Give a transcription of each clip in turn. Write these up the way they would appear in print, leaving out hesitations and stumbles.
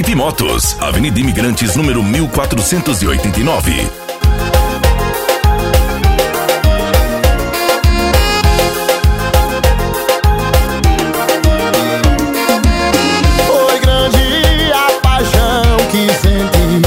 VIP Motos, Avenida Imigrantes, número 1489. Foi grande a paixão que senti.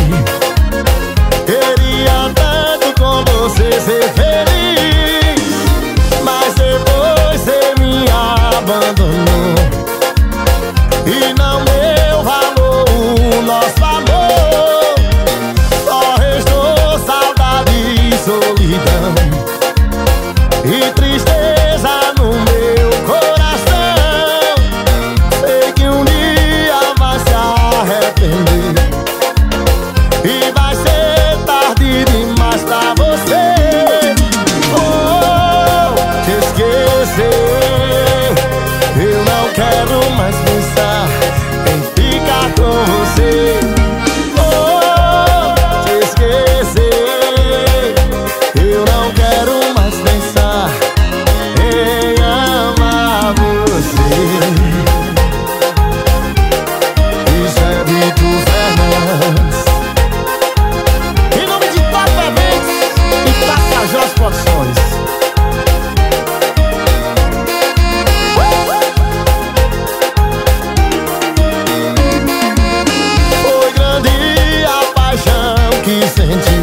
Queria tanto com você ser feliz, mas depois você me abandonou e não deu valor o nosso amor. Só restou saudade e solidão e tristeza no meu coração. Sei que um dia vai se arrepender e vai ser tarde demais pra você. Oh, te esquecer. Eu não quero mais pensar em ficar com você. Oh, te esquecer. Eu não quero mais pensar em amar você. Isso é Vitor Fernandes, em nome de Tata Eventos e Tapajós Produções. Foi grande a paixão que senti.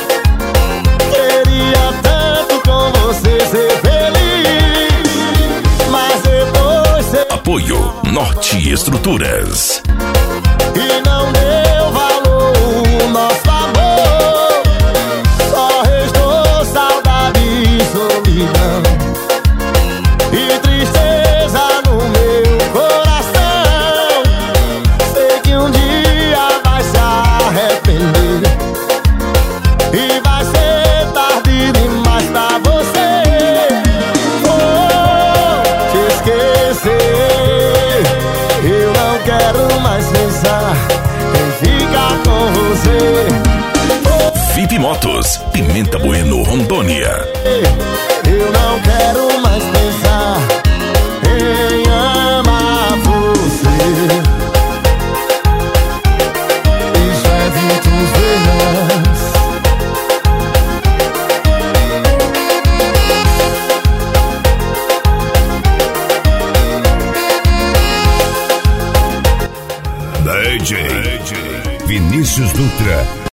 Queria tanto com você ser feliz, mas depois você Apoio Norte Estruturas. e não deu valor o nosso amor. Só restou saudade e solidão e tristeza no meu coração. Sei que um dia vai se arrepender e vai ser tarde demais pra você. Oh, te esquecer. Eu não quero mais pensar em ficar com você. VIP Motos, Pimenta Bueno, Rondônia. Eu não quero mais pensar em amar você. Isso é Vitor Fernandes. DJ Vinícius Dutra.